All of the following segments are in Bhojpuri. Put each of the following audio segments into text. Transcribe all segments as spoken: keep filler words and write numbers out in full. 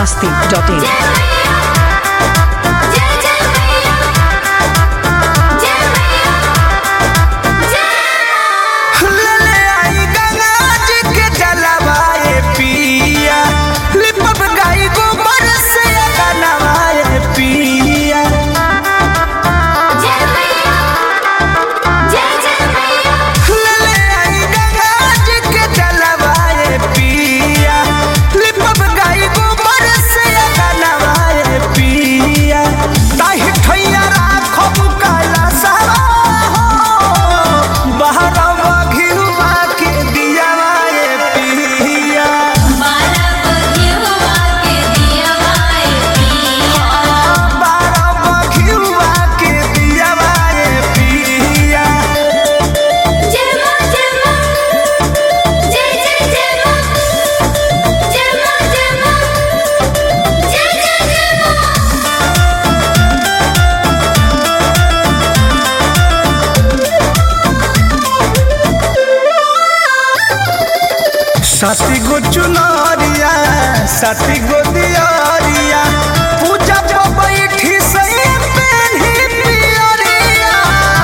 masti dot in. साथी गो चुनरिया साथी गो दियारिया पूजा पे बैठी से पेन्ही पियरिया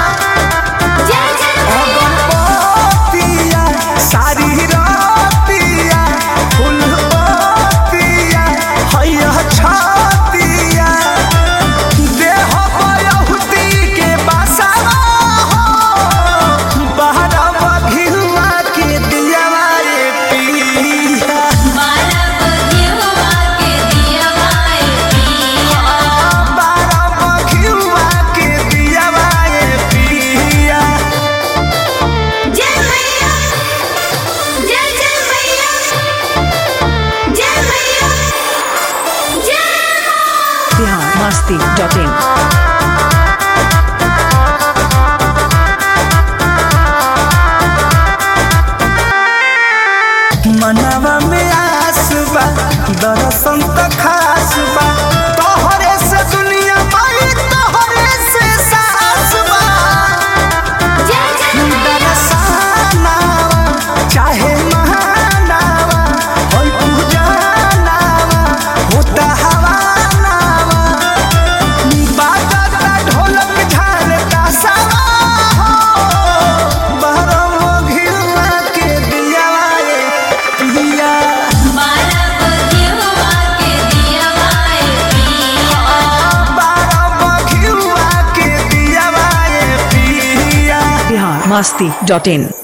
अगरबत्तिया सारी रातिया फूलबत्तिया हैया छातिया देह बयहुती के बसावा हो बहरा घिहुआ के दिया masti dot in. मनवा में आस बा दर्शन त खास बा तोहरे से दुनिया माई तोहरे से सास बा दरसाना चाहे महानावा होई पूजानावा होता हवानावा बाजा ढोलक झाल तासावा हो बहरवा घिरुआ के दिया masti dot in.